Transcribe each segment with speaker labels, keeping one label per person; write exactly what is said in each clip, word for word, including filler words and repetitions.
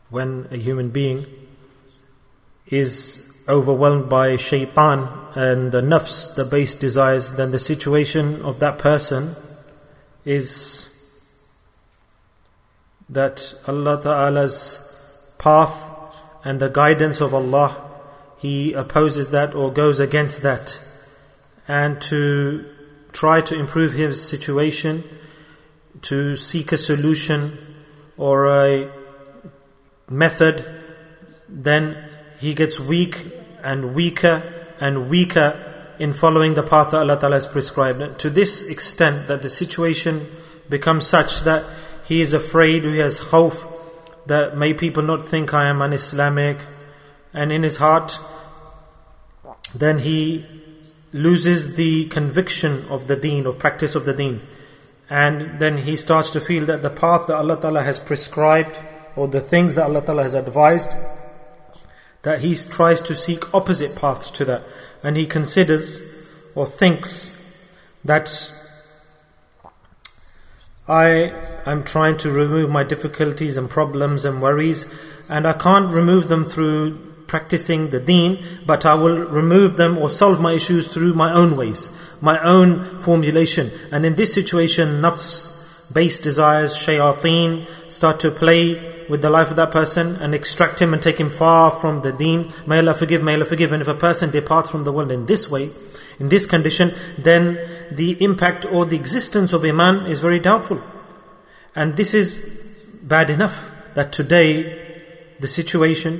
Speaker 1: when a human being is overwhelmed by shaitan and the nafs, the base desires, then the situation of that person is that Allah Ta'ala's path and the guidance of Allah, he opposes that or goes against that. And to try to improve his situation, to seek a solution or a method, then he gets weak and weaker and weaker in following the path that Allah Ta'ala has prescribed. To this extent that the situation becomes such that he is afraid, he has khawf, that may people not think I am un-Islamic, and in his heart then he loses the conviction of the deen, of practice of the deen, and then he starts to feel that the path that Allah Ta'ala has prescribed or the things that Allah Ta'ala has advised, that he tries to seek opposite paths to that, and he considers or thinks that I am trying to remove my difficulties and problems and worries, and I can't remove them through practicing the deen, but I will remove them or solve my issues through my own ways, my own formulation. And in this situation, nafs, base desires, shayateen start to play with the life of that person and extract him and take him far from the deen. May Allah forgive, may Allah forgive. And if a person departs from the world in this way, in this condition, then the impact or the existence of Iman is very doubtful. And this is bad enough that today the situation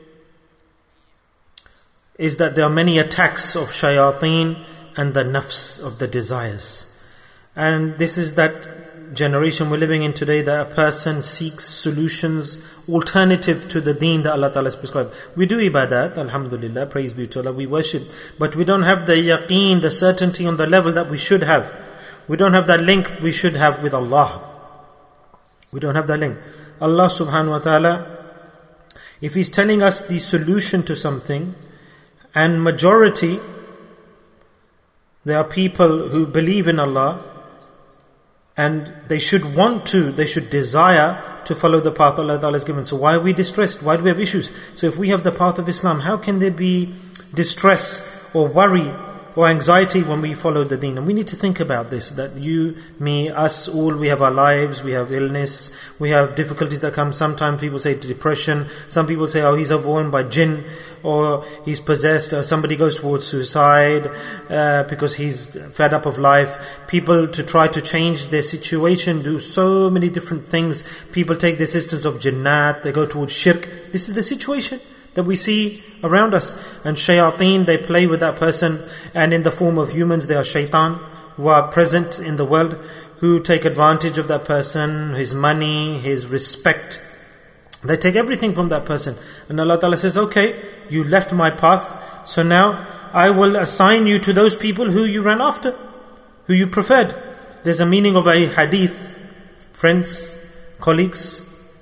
Speaker 1: is that there are many attacks of shayateen and the nafs, of the desires. And this is that generation we're living in today, that a person seeks solutions alternative to the deen that Allah Ta'ala has prescribed. We do ibadat, alhamdulillah, praise be to Allah, we worship, but we don't have the yaqeen, the certainty on the level that we should have. We don't have that link we should have with Allah. We don't have that link. Allah subhanahu wa ta'ala, if He's telling us the solution to something, and majority, there are people who believe in Allah, and they should want to, they should desire to follow the path Allah Ta'ala has given. So why are we distressed? Why do we have issues? So if we have the path of Islam, how can there be distress or worry or anxiety when we follow the deen? And we need to think about this, that you, me, us, all, we have our lives, we have illness, we have difficulties that come. Sometimes people say depression, some people say, oh, he's overwhelmed by jinn, or he's possessed, or somebody goes towards suicide uh, because he's fed up of life. People, to try to change their situation, do so many different things. People take the assistance of jinnat, they go towards shirk. This is the situation that we see around us. And shayateen, they play with that person, and in the form of humans, they are shaitan, who are present in the world, who take advantage of that person, his money, his respect. They take everything from that person. And Allah Ta'ala says, okay, you left my path, so now I will assign you to those people who you ran after, who you preferred. There's a meaning of a hadith, friends, colleagues,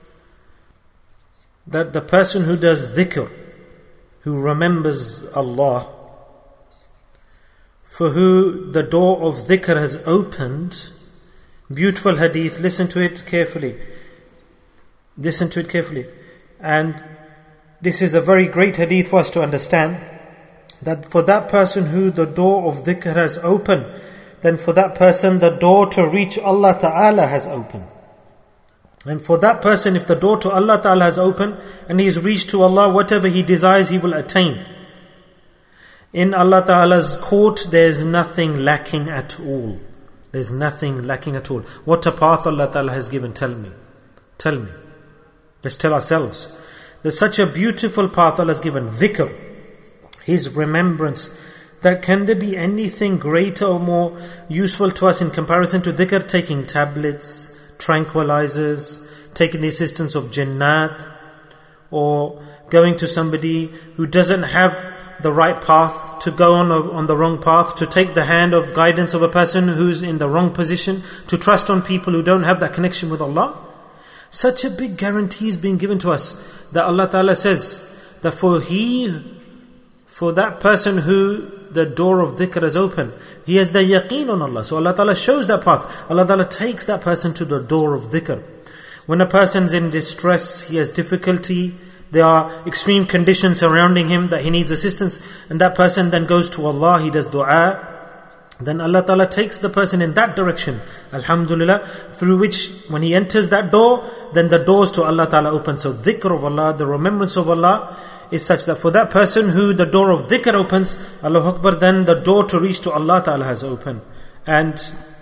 Speaker 1: that the person who does dhikr, who remembers Allah, for who the door of dhikr has opened, beautiful hadith, listen to it carefully. Listen to it carefully. And this is a very great hadith for us to understand, that for that person who the door of dhikr has opened, then for that person the door to reach Allah Ta'ala has opened. And for that person, if the door to Allah Ta'ala has opened and he is reached to Allah, whatever he desires he will attain. In Allah Ta'ala's court there is nothing lacking at all. There is nothing lacking at all. What a path Allah Ta'ala has given, tell me. Tell me. Let's tell ourselves. There's such a beautiful path Allah has given, dhikr, His remembrance. That can there be anything greater or more useful to us in comparison to dhikr? Taking tablets, tranquilizers, taking the assistance of jinnat, or going to somebody who doesn't have the right path, to go on on the wrong path, to take the hand of guidance of a person who's in the wrong position, to trust on people who don't have that connection with Allah. Such a big guarantee is being given to us, that Allah Ta'ala says that for he, for that person who the door of dhikr is open, he has the yaqeen on Allah. So Allah Ta'ala shows that path. Allah Ta'ala takes that person to the door of dhikr. When a person's in distress, he has difficulty, there are extreme conditions surrounding him that he needs assistance, and that person then goes to Allah, he does dua, then Allah Ta'ala takes the person in that direction, alhamdulillah, through which when he enters that door, then the doors to Allah Ta'ala open. So dhikr of Allah, the remembrance of Allah is such that for that person who the door of dhikr opens, Allahu Akbar, then the door to reach to Allah Ta'ala has opened. And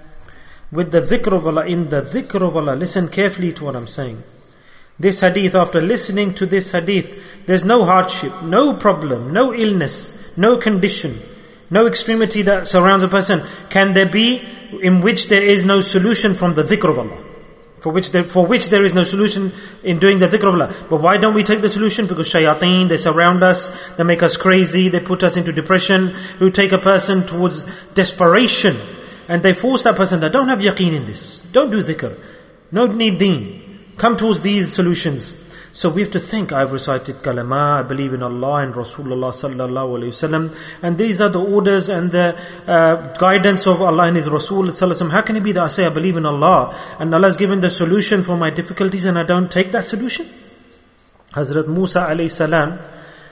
Speaker 1: with the dhikr of Allah, in the dhikr of Allah, listen carefully to what I'm saying. This hadith, after listening to this hadith, there's no hardship, no problem, no illness, no condition, no extremity that surrounds a person. Can there be in which there is no solution from the dhikr of Allah? For which there, for which there is no solution in doing the dhikr of Allah. But why don't we take the solution? Because shayateen, they surround us, they make us crazy, they put us into depression, who take a person towards desperation. And they force that person that don't have yaqeen in this. Don't do dhikr. Don't need deen. Come towards these solutions. So we have to think, I've recited kalama, I believe in Allah and Rasulullah sallallahu alayhi wasallam, and these are the orders and the uh, guidance of Allah and His Rasul sallallahu alayhi wasallam. How can it be that I say I believe in Allah and Allah has given the solution for my difficulties and I don't take that solution? Hazrat Musa alayhi salam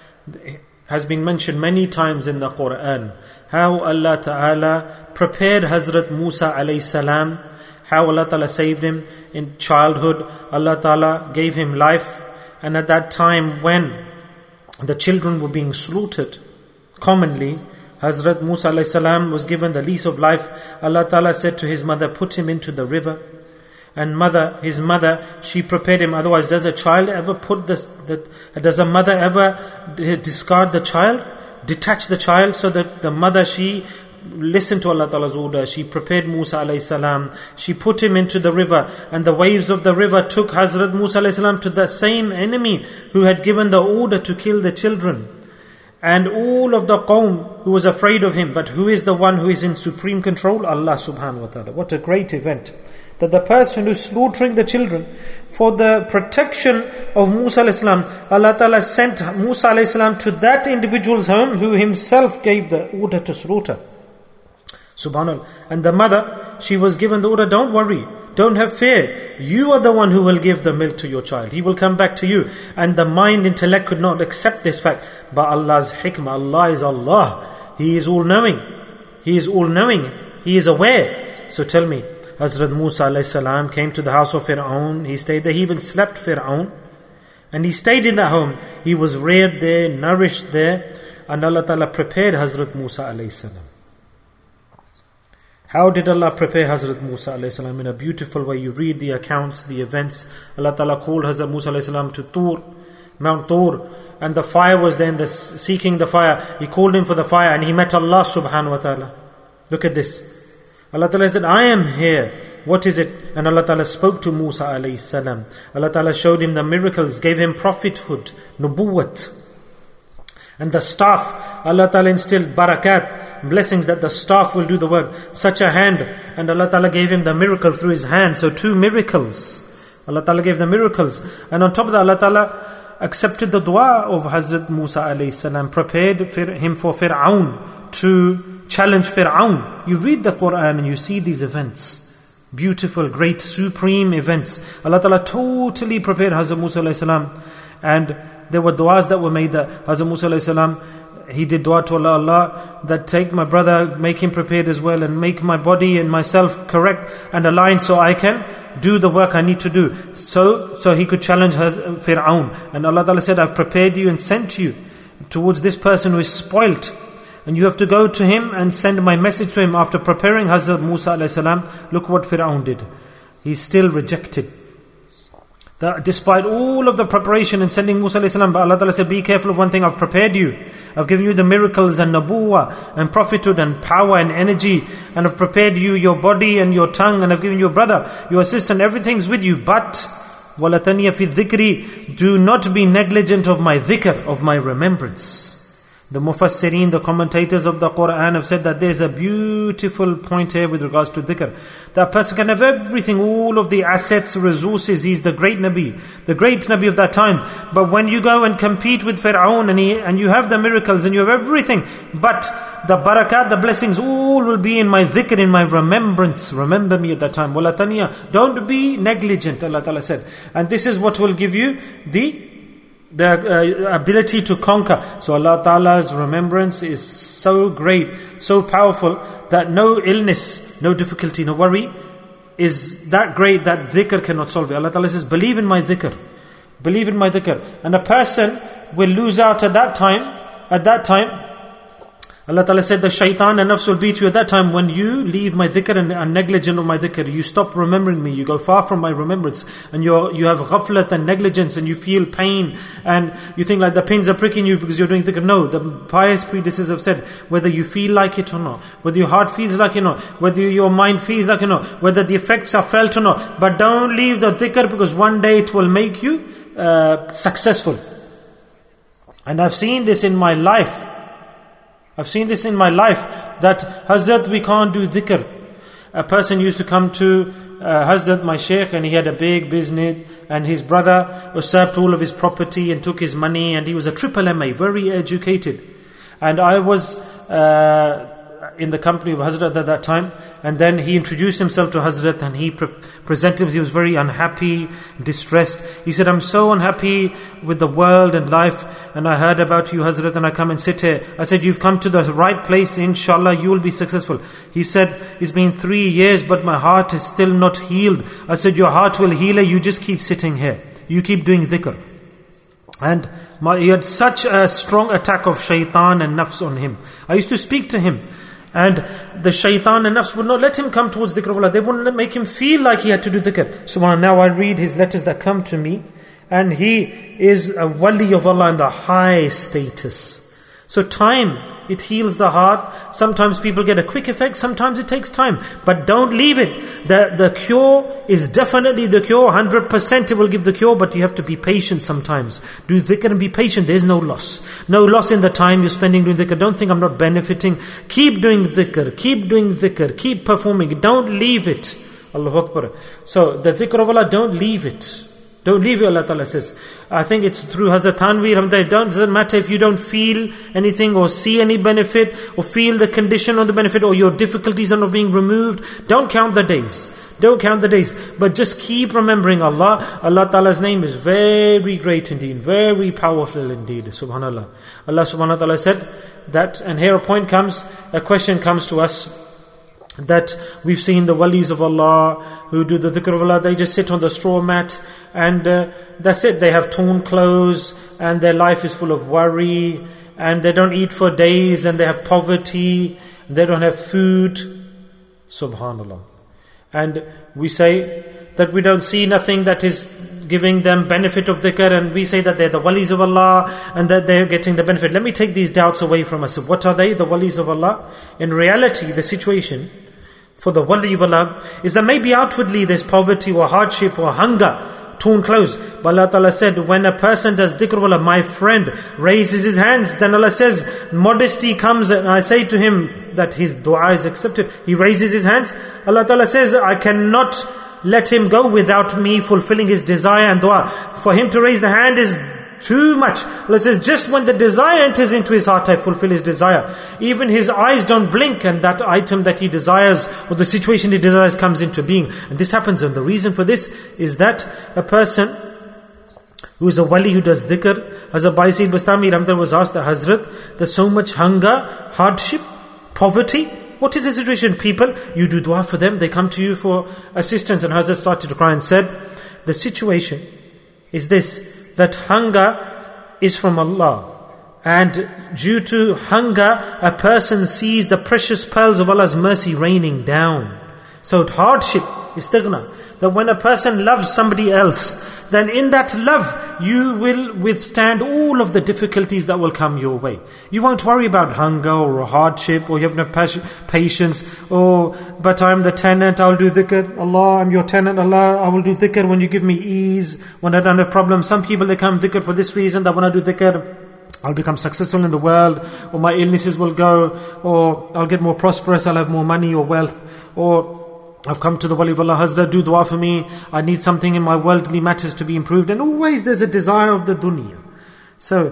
Speaker 1: has been mentioned many times in the Quran. How Allah Ta'ala prepared Hazrat Musa alayhi salam, how Allah Ta'ala saved him in childhood, Allah Ta'ala gave him life. And at that time when the children were being slaughtered, commonly, Hazrat Musa alayhi salam was given the lease of life. Allah Ta'ala said to his mother, put him into the river. And mother, his mother, she prepared him. Otherwise, does a child ever put this, the, does a mother ever discard the child? Detach the child? So that the mother, she listened to Allah Ta'ala's order. She prepared Musa alayhi salam. She put him into the river, and the waves of the river took Hazrat Musa alayhi salam to the same enemy who had given the order to kill the children. And all of the qawm who was afraid of him. But who is the one who is in supreme control? Allah subhanahu wa ta'ala. What a great event. That the person who is slaughtering the children, for the protection of Musa alayhi salam, Allah Ta'ala sent Musa alayhi salam to that individual's home who himself gave the order to slaughter. Subhanallah. And the mother, she was given the order, don't worry, don't have fear. You are the one who will give the milk to your child. He will come back to you. And the mind, intellect could not accept this fact. But Allah's hikmah, Allah is Allah. He is all-knowing. He is all-knowing. He is aware. So tell me, Hazrat Musa alayhi salam came to the house of Fir'aun. He stayed there. He even slept Fir'aun. And he stayed in that home. He was reared there, nourished there. And Allah Ta'ala prepared Hazrat Musa alayhi salam. How did Allah prepare Hazrat Musa alayhi salam? In a beautiful way. You read the accounts, the events. Allah Ta'ala called Hazrat Musa alayhi salam to Tur, Mount Tur. And the fire was there, the, seeking the fire. He called him for the fire and he met Allah subhanahu wa ta'ala. Look at this. Allah Ta'ala said, I am here. What is it? And Allah Ta'ala spoke to Musa alayhi salam. Allah Ta'ala showed him the miracles, gave him prophethood, nubuwwat. And the staff, Allah Ta'ala instilled barakat, blessings that the staff will do the work. Such a hand. And Allah Ta'ala gave him the miracle through his hand. So two miracles. Allah Ta'ala gave the miracles. And on top of that, Allah Ta'ala accepted the dua of Hazrat Musa alayhi salam, prepared him for Fir'aun, to challenge Fir'aun. You read the Quran and you see these events. Beautiful, great, supreme events. Allah Ta'ala totally prepared Hazrat Musa alayhi salam. And there were du'as that were made that Hazrat Musa alayhi salam, he did dua to Allah, Allah, that take my brother, make him prepared as well, and make my body and myself correct and aligned so I can do the work I need to do. So so he could challenge Fir'aun. And Allah Ta'ala said, I've prepared you and sent you towards this person who is spoilt. And you have to go to him and send my message to him. After preparing Hazrat Musa alayhi salam, look what Fir'aun did. He still rejected. That despite all of the preparation and sending Musa alayhi salam, but Allah Ta'ala said, be careful of one thing, I've prepared you. I've given you the miracles and nabuwa and prophethood and power and energy, and I've prepared you your body and your tongue, and I've given you a brother, your assistant, everything's with you. But وَلَا تَنِيَ فِي الذِّكْرِ, do not be negligent of my dhikr, of my remembrance. The Mufassirin, the commentators of the Quran have said that there's a beautiful point here with regards to dhikr. That person can have everything, all of the assets, resources. He's the great Nabi, the great Nabi of that time. But when you go and compete with Fir'aun and, he, and you have the miracles and you have everything, but the barakat, the blessings, all will be in my dhikr, in my remembrance. Remember me at that time. Wala taniya. Don't be negligent, Allah Ta'ala said. And this is what will give you the the uh, ability to conquer. So Allah Ta'ala's remembrance is so great, so powerful, that no illness, no difficulty, no worry is that great that dhikr cannot solve it. Allah Ta'ala says, believe in my dhikr. Believe in my dhikr. And a person will lose out at that time. At that time, Allah Ta'ala said, the shaitan and nafs will beat you at that time when you leave my dhikr and are negligent of my dhikr. You stop remembering me, you go far from my remembrance, and you you have ghaflat and negligence, and you feel pain, and you think like the pins are pricking you because you're doing dhikr. No, the pious predecessors have said, whether you feel like it or not, whether your heart feels like it or not, whether your mind feels like it or not, whether the effects are felt or not, but don't leave the dhikr, because one day it will make you uh, successful. And I've seen this in my life. I've seen this in my life, that Hazrat, we can't do dhikr. A person used to come to uh, Hazrat, my sheikh, and he had a big business, and his brother usurped all of his property and took his money, and he was a triple M A, very educated. And I was uh, in the company of Hazrat at that time, and then he introduced himself to Hazrat, and he pre- presented him. He was very unhappy, distressed. He said, I'm so unhappy with the world and life, and I heard about you, Hazrat, and I come and sit here. I said, you've come to the right place, inshallah you will be successful. He said, it's been three years but my heart is still not healed. I said, your heart will heal, you just keep sitting here, you keep doing dhikr. And my, he had such a strong attack of shaitan and nafs on him. I used to speak to him, and the shaitan and nafs would not let him come towards dhikr of Allah. They wouldn't make him feel like he had to do dhikr. Subhanallah, now I read his letters that come to me, and he is a wali of Allah in the high status. So time, it heals the heart. Sometimes people get a quick effect, sometimes it takes time. But don't leave it. The, the cure is definitely the cure. one hundred percent it will give the cure, but you have to be patient sometimes. Do dhikr and be patient. There's no loss. No loss in the time you're spending doing dhikr. Don't think I'm not benefiting. Keep doing dhikr. Keep doing dhikr. Keep performing. Don't leave it. Allahu Akbar. So the dhikr of Allah, don't leave it. Don't leave it, Allah Ta'ala says. I think it's through Hazrat Thanvi. It doesn't matter if you don't feel anything or see any benefit or feel the condition of the benefit or your difficulties are not being removed. Don't count the days. Don't count the days. But just keep remembering Allah. Allah Ta'ala's name is very great indeed. Very powerful indeed. Subhanallah. Allah Subhanahu wa Ta'ala said that, and here a point comes, a question comes to us, that we've seen the walis of Allah who do the dhikr of Allah, they just sit on the straw mat and uh, that's it. They have torn clothes and their life is full of worry and they don't eat for days and they have poverty, they don't have food. Subhanallah. And we say that we don't see nothing that is giving them benefit of dhikr, and we say that they're the walis of Allah and that they're getting the benefit. Let me take these doubts away from us. What are they, the walis of Allah? In reality, the situation for the wali of Allah is that maybe outwardly there's poverty or hardship or hunger, torn clothes. But Allah Ta'ala said, when a person does dhikr of Allah, my friend raises his hands, then Allah says, modesty comes, and I say to him that his dua is accepted. He raises his hands. Allah Ta'ala says, I cannot let him go without me fulfilling his desire and dua. For him to raise the hand is too much. Allah says, just when the desire enters into his heart, I fulfill his desire. Even his eyes don't blink, and that item that he desires or the situation he desires comes into being. And this happens, and the reason for this is that a person who is a wali who does dhikr, Hazrat Baisi Bastami Ramdar was asked, the Hazrat, there's so much hunger, hardship, poverty. What is the situation? People, you do dua for them, they come to you for assistance. And Hazrat started to cry and said, the situation is this, that hunger is from Allah. And due to hunger, a person sees the precious pearls of Allah's mercy raining down. So hardship, istighna, that when a person loves somebody else, then in that love, you will withstand all of the difficulties that will come your way. You won't worry about hunger or hardship, or you have enough patience, or, but I'm the tenant, I'll do dhikr. Allah, I'm your tenant, Allah, I will do dhikr when you give me ease, when I don't have problems. Some people, they come dhikr for this reason, that when I do dhikr, I'll become successful in the world, or my illnesses will go, or I'll get more prosperous, I'll have more money or wealth, or I've come to the wali of Allah, Hazrat, do dua for me, I need something in my worldly matters to be improved. And always there's a desire of the dunya. So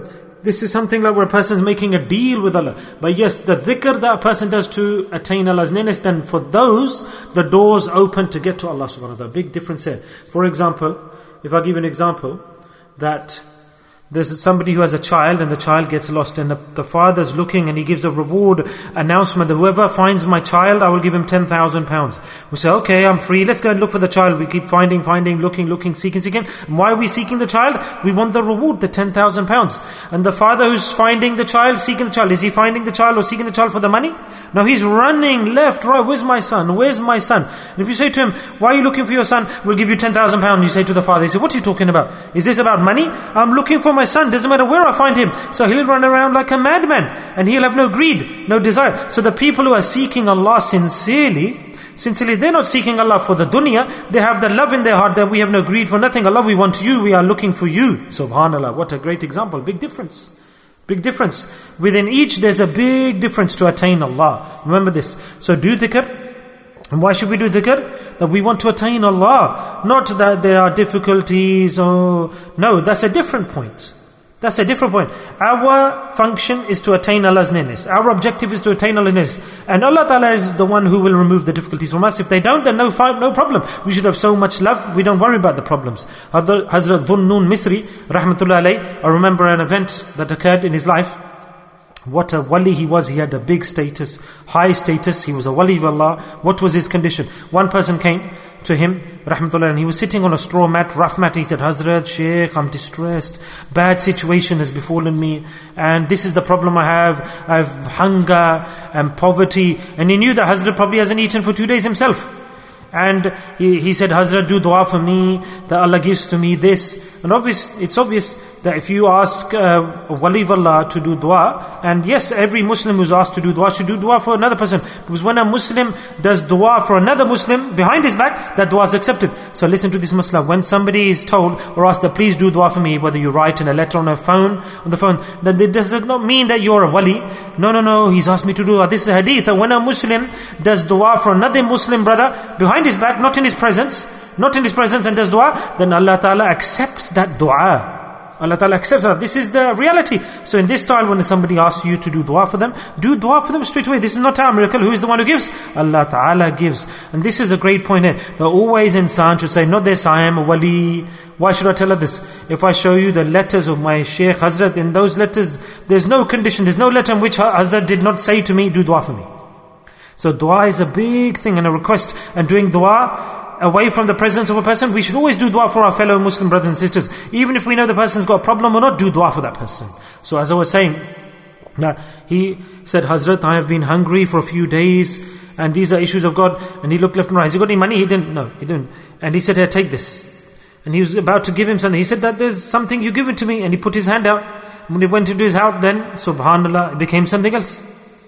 Speaker 1: this is something like where a person is making a deal with Allah. But yes, the dhikr that a person does to attain Allah's nearness, then for those, the doors open to get to Allah subhanahu wa ta'ala. Big difference here. For example, if I give you an example, that there's somebody who has a child and the child gets lost, and the, the father's looking and he gives a reward announcement that whoever finds my child, I will give him ten thousand pounds. We say, okay, I'm free, let's go and look for the child. We keep finding, finding, looking, looking, seeking, seeking. And why are we seeking the child? We want the reward, the ten thousand pounds. And the father who's finding the child, seeking the child, is he finding the child or seeking the child for the money? No, he's running left, right, where's my son, where's my son? And if you say to him, why are you looking for your son? We'll give you ten thousand pounds. You say to the father, he say, what are you talking about? Is this about money? I'm looking for my son, doesn't matter where I find him. So he'll run around like a madman, and he'll have no greed, no desire. So the people who are seeking Allah sincerely, sincerely, they're not seeking Allah for the dunya, they have the love in their heart that we have no greed for nothing. Allah, we want you, we are looking for you. Subhanallah, what a great example, big difference. Big difference. Within each there's a big difference to attain Allah. Remember this. So do dhikr. And why should we do dhikr? That we want to attain Allah. Not that there are difficulties or... No, that's a different point. That's a different point. Our function is to attain Allah's nearness. Our objective is to attain Allah's nearness. And Allah Ta'ala is the one who will remove the difficulties from us. If they don't, then no no problem. We should have so much love, we don't worry about the problems. Hazrat Dhunnun Misri, rahmatullah alayh, I remember an event that occurred in his life. What a wali he was. He had a big status, high status. He was a wali of Allah. What was his condition? One person came to him, rahmatullah, and he was sitting on a straw mat, rough mat. He said, Hazrat, Shaykh, I'm distressed. Bad situation has befallen me. And this is the problem I have. I have hunger and poverty. And he knew that Hazrat probably hasn't eaten for two days himself. And he, he said, Hazrat, do dua for me, that Allah gives to me this. And obvious, it's obvious that if you ask uh, a wali of Allah to do dua, and yes, every Muslim who's asked to do dua should do dua for another person. Because when a Muslim does dua for another Muslim behind his back, that dua is accepted. So listen to this masla. When somebody is told or asked that please do dua for me, whether you write in a letter on a phone, on the phone, that it does not mean that you're a wali. No, no, no, he's asked me to do dua. This is a hadith that when a Muslim does dua for another Muslim brother behind his back, not in his presence, not in his presence, and does dua, then Allah Ta'ala accepts that dua. Allah Ta'ala accepts that. This is the reality. So in this style, when somebody asks you to do dua for them, do dua for them straight away. This is not our miracle. Who is the one who gives? Allah Ta'ala gives. And this is a great point here. That always insan should say, not this, I am a wali. Why should I tell her this? If I show you the letters of my Shaykh Hazrat, in those letters, there's no condition, there's no letter in which Hazrat did not say to me, do dua for me. So dua is a big thing and a request. And doing dua away from the presence of a person, we should always do dua for our fellow Muslim brothers and sisters. Even if we know the person's got a problem or not, do dua for that person. So as I was saying, that he said, Hazrat, I have been hungry for a few days, and these are issues of God. And he looked left and right. Has he got any money? He didn't. No, he didn't. And he said, here, take this. And he was about to give him something. He said that there's something you give it to me. And he put his hand out. When he went into his house, then, subhanallah, it became something else.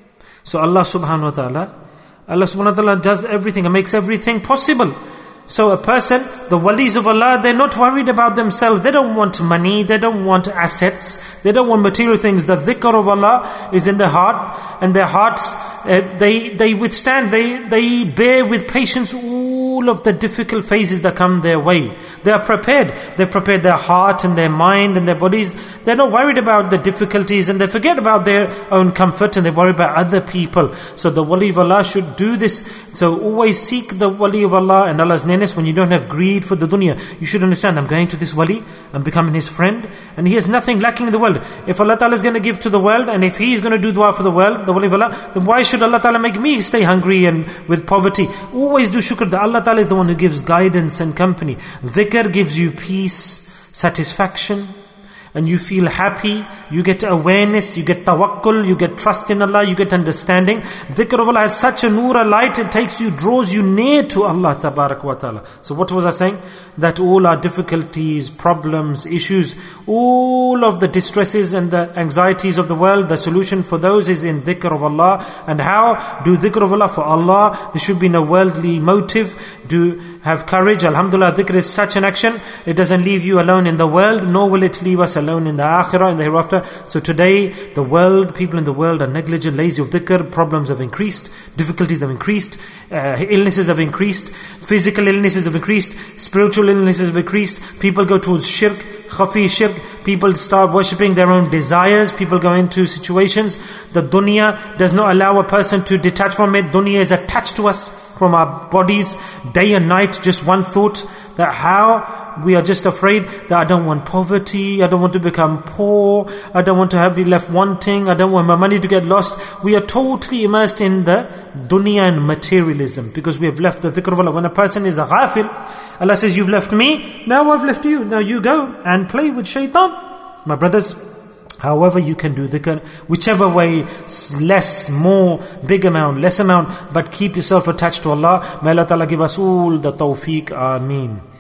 Speaker 1: So Allah subhanahu wa ta'ala, Allah subhanahu wa ta'ala does everything and makes everything possible. So a person, the walis of Allah, they're not worried about themselves. They don't want money, they don't want assets, they don't want material things. The dhikr of Allah is in their heart, and their hearts, uh, they they withstand, they, they bear with patience all of the difficult phases that come their way. They are prepared. They've prepared their heart and their mind and their bodies. They're not worried about the difficulties, and they forget about their own comfort, and they worry about other people. So the wali of Allah should do this. So always seek the wali of Allah and Allah's nearness when you don't have greed for the dunya. You should understand, I'm going to this wali, I'm becoming his friend, and he has nothing lacking in the world. If Allah Ta'ala is going to give to the world, and if he is going to do dua for the world, the wali of Allah, then why should Allah Ta'ala make me stay hungry and with poverty? Always do shukr that Allah Ta'ala is the one who gives guidance and company. Dhikr gives you peace, satisfaction, and you feel happy, you get awareness, you get tawakkul, you get trust in Allah, you get understanding. Dhikr of Allah has such a nur, a light, it takes you, draws you near to Allah tabarak wa ta'ala. So what was I saying? That all our difficulties, problems, issues, all of the distresses and the anxieties of the world, the solution for those is in dhikr of Allah. And how? Do dhikr of Allah for Allah. There should be no worldly motive. Do have courage. Alhamdulillah, dhikr is such an action. It doesn't leave you alone in the world, nor will it leave us alone in the akhirah, in the hereafter. So today, the world, people in the world are negligent, lazy of dhikr. Problems have increased. Difficulties have increased. Uh, illnesses have increased. Physical illnesses have increased. Spiritual illnesses have increased. People go towards shirk, khafi shirk. People start worshipping their own desires. People go into situations. The dunya does not allow a person to detach from it. Dunya is attached to us from our bodies. Day and night, just one thought, that how we are just afraid that I don't want poverty, I don't want to become poor, I don't want to have be left wanting, I don't want my money to get lost. We are totally immersed in the dunya and materialism because we have left the dhikr of Allah. When a person is a ghafil, Allah says, you've left me, now I've left you. Now you go and play with shaitan. My brothers, however you can do dhikr, whichever way, less, more, big amount, less amount, but keep yourself attached to Allah. May Allah Ta'ala give us all the tawfiq. Ameen.